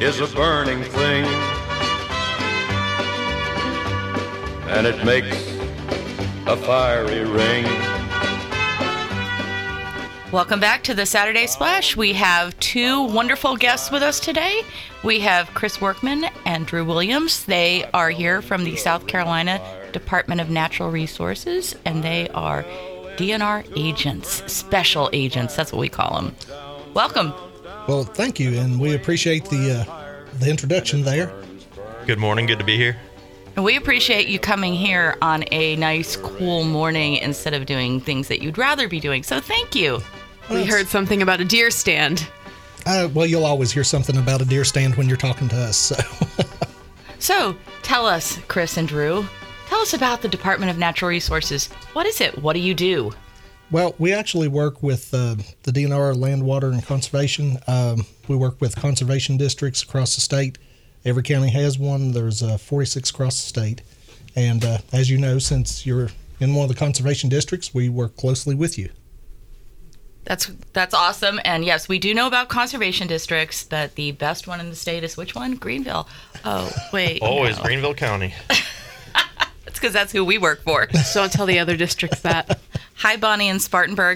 is a burning thing, and it makes a fiery ring. Welcome back to the Saturday Splash. We have two wonderful guests with us today. We have Chris Workman and Drew Williams. They are here from the South Carolina Department of Natural Resources, and they are DNR agents, special agents. That's what we call them. Welcome. Well, thank you, and we appreciate the introduction there. Good morning. Good to be here. And we appreciate you coming here on a nice, cool morning instead of doing things that you'd rather be doing. So thank you. We heard something about a deer stand. Well, you'll always hear something about a deer stand when you're talking to us. So tell us, Chris and Drew, tell us about the Department of Natural Resources. What is it? What do you do? Well, we actually work with the DNR Land, Water, and Conservation. We work with conservation districts across the state. Every county has one. There's 46 across the state. And as you know, since you're in one of the conservation districts, we work closely with you. That's awesome. And yes, we do know about conservation districts, but the best one in the state is which one? Greenville. Oh, wait. Always no. Greenville County. That's because that's who we work for. So don't tell the other districts that. Hi, Bonnie in Spartanburg.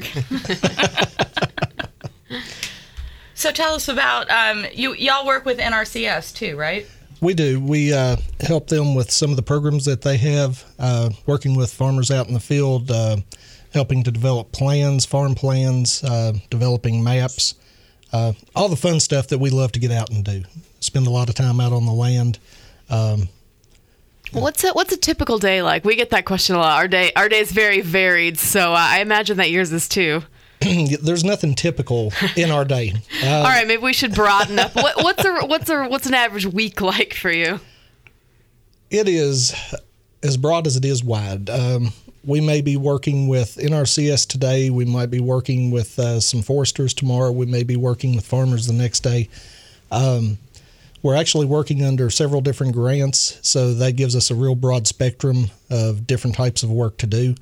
So tell us about, y'all work with NRCS too, right? We do. We help them with some of the programs that they have, working with farmers out in the field, helping to develop plans, farm plans, developing maps, all the fun stuff that we love to get out and do. Spend a lot of time out on the land. What's a typical day like? We get that question a lot. Our day is very varied, so I imagine that yours is too. There's nothing typical in our day. All right, maybe we should broaden up. What's an average week like for you? It is as broad as it is wide. We may be working with NRCS today. We might be working with some foresters tomorrow. We may be working with farmers the next day. We're actually working under several different grants, so that gives us a real broad spectrum of different types of work to do.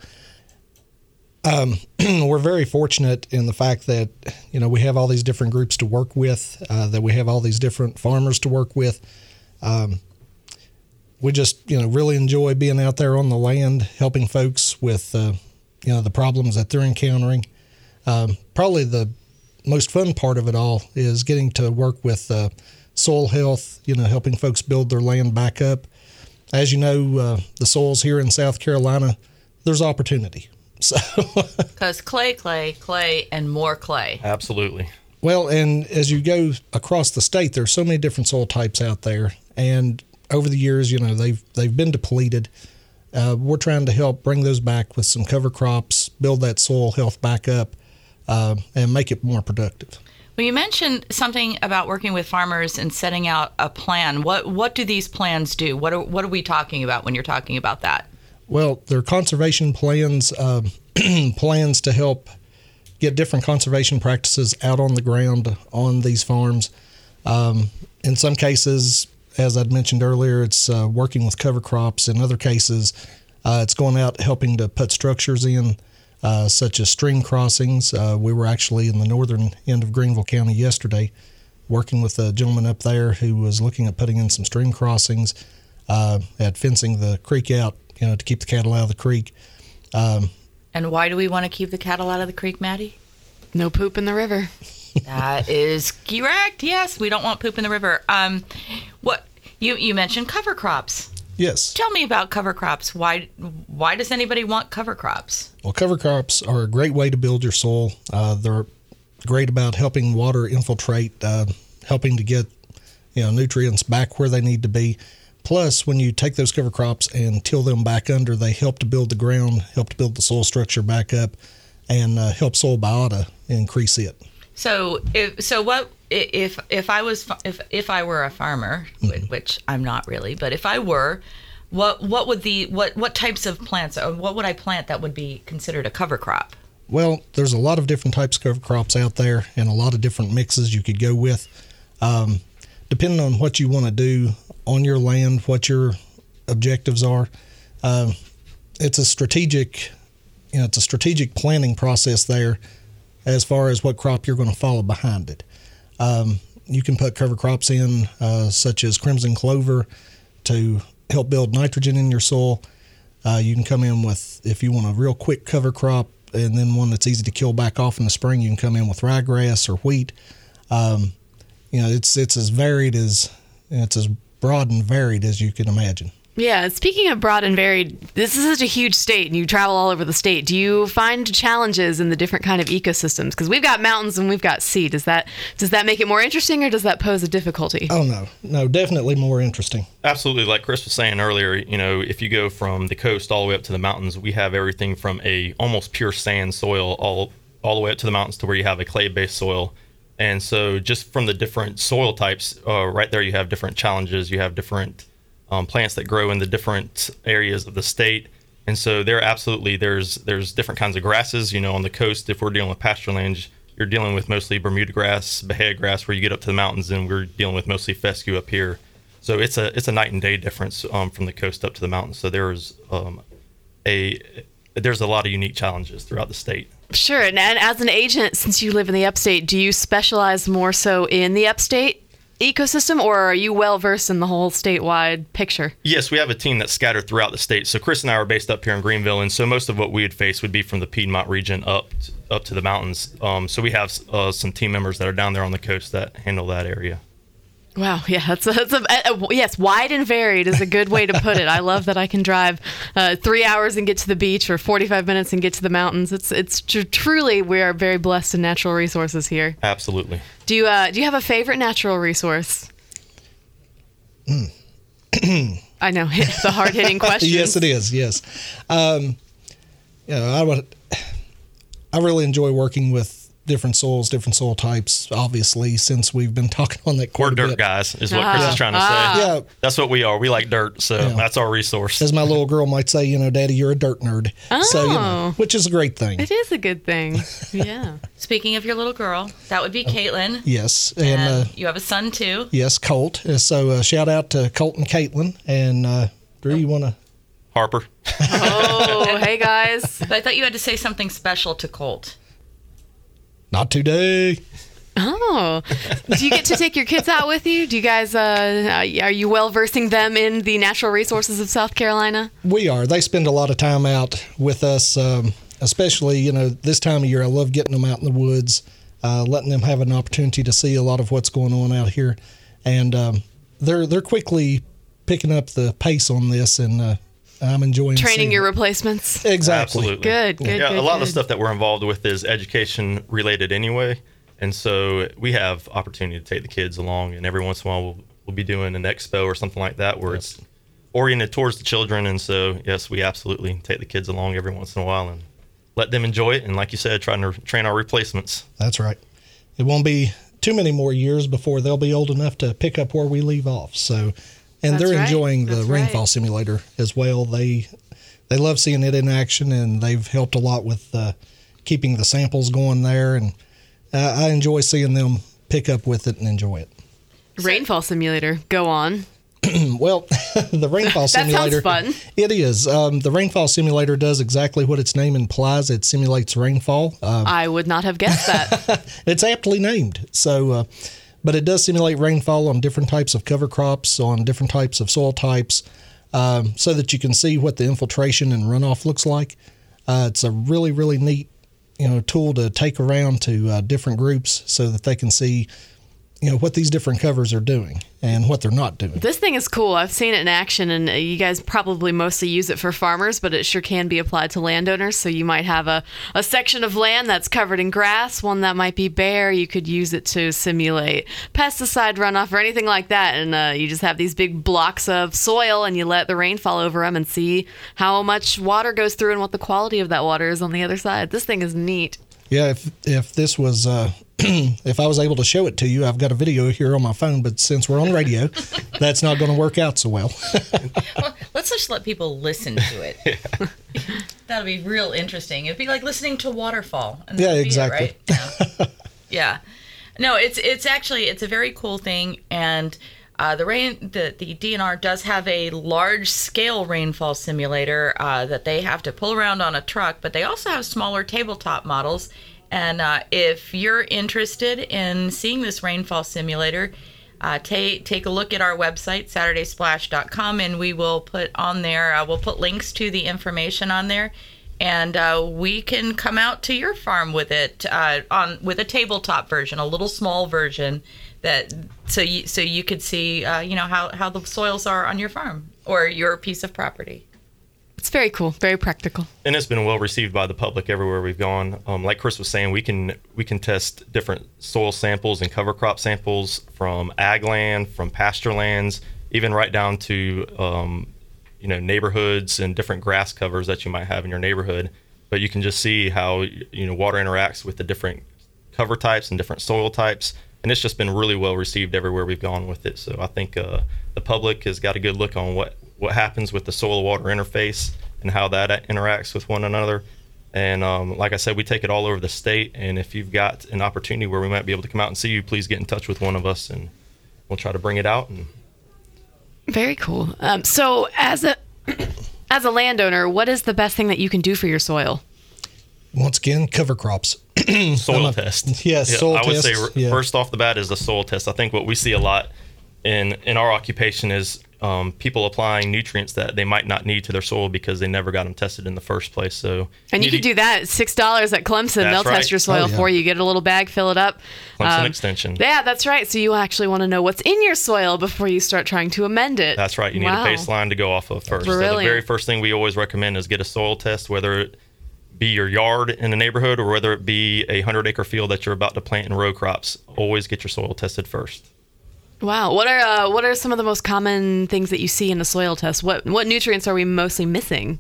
We're very fortunate in the fact that, we have all these different groups to work with, that we have all these different farmers to work with. We just, really enjoy being out there on the land, helping folks with, the problems that they're encountering. Probably the most fun part of it all is getting to work with soil health, helping folks build their land back up. As you know, the soils here in South Carolina, there's opportunity. So, because clay, and more clay. Absolutely. Well, and as you go across the state, there's so many different soil types out there, and over the years, they've been depleted. We're trying to help bring those back with some cover crops, build that soil health back up, and make it more productive. Well, you mentioned something about working with farmers and setting out a plan. What do these plans do? What are we talking about when you're talking about that? Well, they're conservation plans, plans to help get different conservation practices out on the ground on these farms. In some cases, as I'd mentioned earlier, it's working with cover crops. In other cases, it's going out helping to put structures in, such as stream crossings. We were actually in the northern end of Greenville County yesterday working with a gentleman up there who was looking at putting in some stream crossings, at fencing the creek out, to keep the cattle out of the creek. And why do we want to keep the cattle out of the creek, Maddie? No poop in the river. That is correct. Yes, we don't want poop in the river. What you mentioned cover crops. Yes. Tell me about cover crops. Why does anybody want cover crops? Well, cover crops are a great way to build your soil. They're great about helping water infiltrate, helping to get nutrients back where they need to be. Plus, when you take those cover crops and till them back under, they help to build the ground, help to build the soil structure back up, and help soil biota increase it. So, if I were a farmer, mm-hmm. which I'm not really, but if I were, what types of plants, or what would I plant that would be considered a cover crop? Well, there's a lot of different types of cover crops out there, and a lot of different mixes you could go with. Depending on what you want to do on your land, what your objectives are, it's a strategic planning process there as far as what crop you're going to follow behind it. you can put cover crops in, such as crimson clover, to help build nitrogen in your soil. You can come in with, if you want a real quick cover crop, and then one that's easy to kill back off in the spring, you can come in with ryegrass or wheat. It's as varied as, it's as broad and varied as you can imagine. Yeah, speaking of broad and varied, this is such a huge state, and you travel all over the state. Do you find challenges in the different kind of ecosystems? Because we've got mountains and we've got sea. Does that make it more interesting, or does that pose a difficulty? Oh, no, definitely more interesting. Absolutely. Like Chris was saying earlier, if you go from the coast all the way up to the mountains, we have everything from a almost pure sand soil all the way up to the mountains to where you have a clay-based soil. And so just from the different soil types, right there you have different challenges. You have different plants that grow in the different areas of the state. And so there's different kinds of grasses. On the coast, if we're dealing with pasture lands, you're dealing with mostly Bermuda grass, Bahia grass, where you get up to the mountains, and we're dealing with mostly fescue up here. So it's a night and day difference from the coast up to the mountains. So there's a lot of unique challenges throughout the state. Sure. And as an agent, since you live in the upstate, do you specialize more so in the upstate ecosystem, or are you well versed in the whole statewide picture? Yes, we have a team that's scattered throughout the state. So Chris and I are based up here in Greenville, and so most of what we would face would be from the Piedmont region up to the mountains. So we have some team members that are down there on the coast that handle that area. Wow, yeah, yes, wide and varied is a good way to put it. I love that I can drive 3 hours and get to the beach, or 45 minutes and get to the mountains. It's truly, we are very blessed in natural resources here. Absolutely. Do you have a favorite natural resource? I know, the hard-hitting question. Yes, it is. Yes, I really enjoy working with different soils, different soil types, obviously, since we've been talking on that quite We're a dirt bit. guys, is what Chris is trying to say. Yeah. That's what we are. We like dirt, so that's our resource. As my little girl might say, Daddy, you're a dirt nerd. So, which is a great thing. It is a good thing. Yeah. Speaking of your little girl, that would be Caitlin. Yes. And you have a son, too. Yes, Colt. So shout out to Colt and Caitlin. And Drew, you want to? Harper. Oh, hey, guys. But I thought you had to say something special to Colt. Not today. Oh, do you get to take your kids out with you? Do you guys, are you well versing them in the natural resources of South Carolina? We are. They spend a lot of time out with us, especially, this time of year. I love getting them out in the woods, letting them have an opportunity to see a lot of what's going on out here. And they're quickly picking up the pace on this, and I'm enjoying training your it. replacements. Exactly. Absolutely. Good. Yeah, a lot of the stuff that we're involved with is education related anyway. And so we have opportunity to take the kids along, and every once in a while we'll be doing an expo or something like that where it's oriented towards the children. And so, yes, we absolutely take the kids along every once in a while and let them enjoy it. And like you said, trying to train our replacements. That's right. It won't be too many more years before they'll be old enough to pick up where we leave off. So, and they're enjoying the rainfall simulator as well. They love seeing it in action, and they've helped a lot with keeping the samples going there. And I enjoy seeing them pick up with it and enjoy it. Rainfall simulator. Go on. Well, the rainfall simulator. That sounds fun. It is. The rainfall simulator does exactly what its name implies. It simulates rainfall. I would not have guessed that. It's aptly named. So, but it does simulate rainfall on different types of cover crops, on different types of soil types, so that you can see what the infiltration and runoff looks like. It's a really, really neat, tool to take around to different groups so that they can see, what these different covers are doing and what they're not doing. This thing is cool. I've seen it in action, and you guys probably mostly use it for farmers, but it sure can be applied to landowners. So you might have a section of land that's covered in grass, one that might be bare. You could use it to simulate pesticide runoff or anything like that. And you just have these big blocks of soil, and you let the rain fall over them and see how much water goes through and what the quality of that water is on the other side. This thing is neat. Yeah, if this was, if I was able to show it to you, I've got a video here on my phone, but since we're on radio, that's not going to work out so well. Well, let's just let people listen to it. Yeah. That'll be real interesting. It'd be like listening to a waterfall. And yeah, exactly. It, right? Yeah. No, it's actually, it's a very cool thing, and the DNR does have a large-scale rainfall simulator that they have to pull around on a truck, but they also have smaller tabletop models, And if you're interested in seeing this rainfall simulator, take a look at our website, SaturdaySplash.com, and we will put on there, we'll put links to the information on there. And we can come out to your farm with it with a tabletop version, a little small version, so you could see how the soils are on your farm or your piece of property. It's very cool, very practical. And it's been well received by the public everywhere we've gone. Like Chris was saying, we can test different soil samples and cover crop samples from ag land, from pasture lands, even right down to neighborhoods and different grass covers that you might have in your neighborhood. But you can just see how water interacts with the different cover types and different soil types, and it's just been really well received everywhere we've gone with it. So I think the public has got a good look on what happens with the soil water interface and how that interacts with one another. And like I said, we take it all over the state, and if you've got an opportunity where we might be able to come out and see you, please get in touch with one of us and we'll try to bring it out. And very cool. So as a landowner, what is the best thing that you can do for your soil? Once again, cover crops. Soil test. Yes, yeah, soil I would test, say first off the bat is the soil test. I think what we see a lot in our occupation is people applying nutrients that they might not need to their soil because they never got them tested in the first place. So, and you can do that. $6 at Clemson. They'll test your soil for you. Get a little bag, fill it up. Clemson Extension. Yeah, that's right. So you actually want to know what's in your soil before you start trying to amend it. That's right. You need a baseline to go off of first. Brilliant. So the very first thing we always recommend is get a soil test, whether it be your yard in a neighborhood or whether it be a 100-acre field that you're about to plant in row crops. Always get your soil tested first. Wow. What are some of the most common things that you see in a soil test? What nutrients are we mostly missing?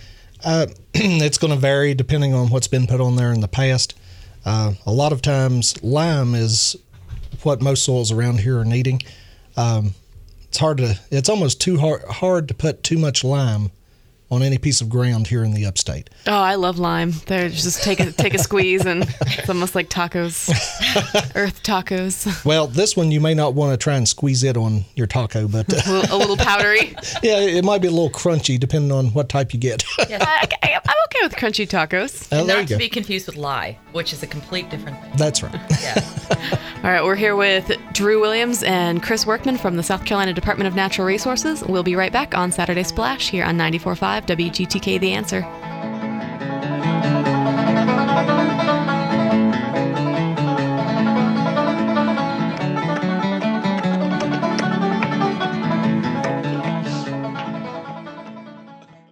It's going to vary depending on what's been put on there in the past. A lot of times lime is what most soils around here are needing. It's almost too hard to put too much lime on any piece of ground here in the upstate. Oh, I love lime. They're just take a squeeze and it's almost like tacos, earth tacos. Well, this one you may not want to try and squeeze it on your taco, but a little powdery. Yeah, it might be a little crunchy depending on what type you get. Yes. I'm okay with crunchy tacos. And not to be confused with lye, which is a complete different thing. That's right. Yeah. All right, we're here with Drew Williams and Chris Workman from the South Carolina Department of Natural Resources. We'll be right back on Saturday Splash here on 94.5 WGTK The Answer.